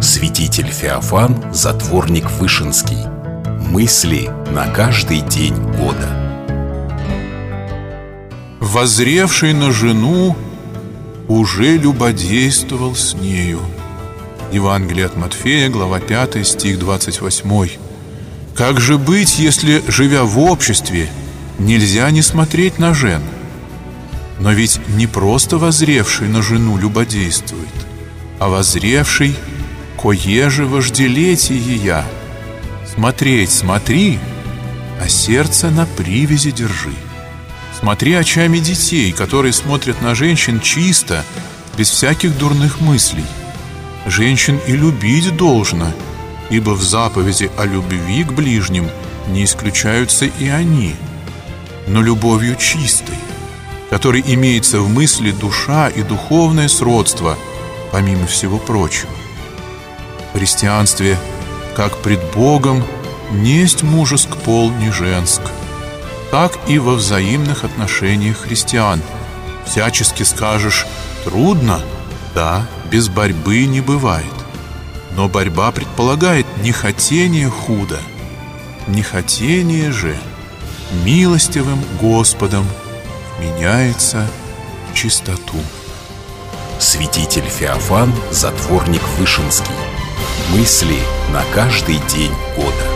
Святитель Феофан, затворник Вышинский. Мысли на каждый день года. Воззревший на жену уже любодействовал с нею. Евангелие от Матфея, глава 5, стих 28. Как же быть, если, живя в обществе, нельзя не смотреть на жен? Но ведь не просто воззревший на жену любодействует, а воззревший кое же вожделеть ея. Смотреть смотри, а сердце на привязи держи. Смотри очами детей, которые смотрят на женщин чисто, без всяких дурных мыслей. Женщин и любить должно, ибо в заповеди о любви к ближним не исключаются и они, но любовью чистой, которой имеется в мысли душа и духовное сродство, помимо всего прочего. В христианстве, как пред Богом, несть мужеск пол не женск, так и во взаимных отношениях христиан. Всячески скажешь «трудно», да, без борьбы не бывает. Но борьба предполагает нехотение худо. Нехотение же милостивым Господом меняется в чистоту. Святитель Феофан, затворник Вышинский. Мысли на каждый день года.